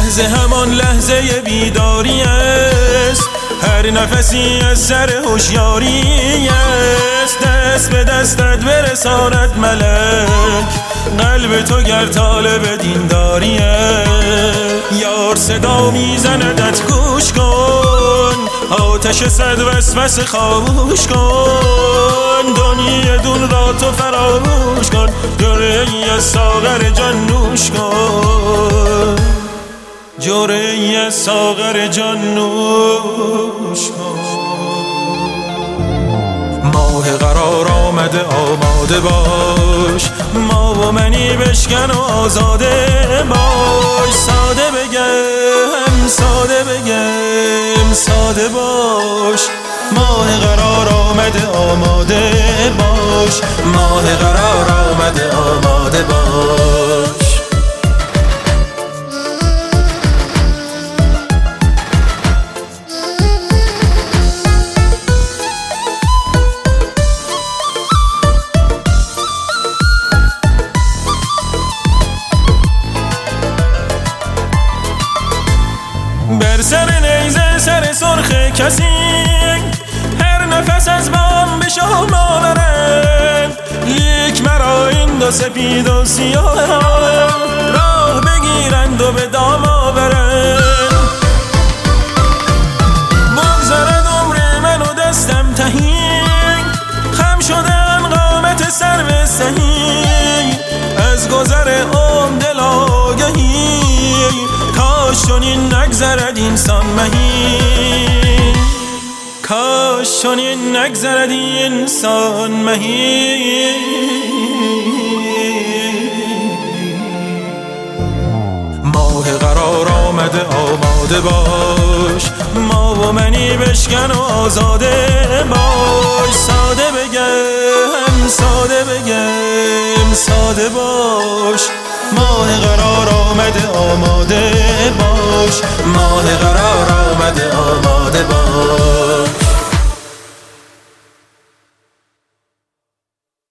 لحظه همان لحظه بیداری است، هر نفسی از سر هوشیاری است. دست به دستت برساند ملک، قلب تو گر طالب دینداری است. یار صدا میزندت گوش کن، آتش صد وسوسه خاموش کن. دنیای دون را تو فراموش کن، جرعه‌ای از ساغر جان نوش کن. جرعه‌ای از ساغر جان نوش کن. ماه قرار آمده آماده باش، ما و منی بشکن و آزاده باش. ساده بگم ساده بگم ساده باش، ماه قرار آمده آماده باش. ماه قرار آمده آماده باش. بر سر نیزه سر سرخ کسی، هر نفس از بام به شام آورند. لیک مرا این دو سپید و سیاه راه بگیرند و به دام آورند. بگذارد عمر من و دستم تهی، خم شدم قامت سرو سهی. از گذر عمر دل آگهی، کاش چنین نگذرد اینسان مهی. کاش چنین نگذرد اینسان مهی. ماه قرار آمده آماده باش، ما و منی بشکن و آزاده باش. ساده بگم ساده بگم ساده باش، ماه قرار آمده آماده باش. ماه قرار آمده آماده باش.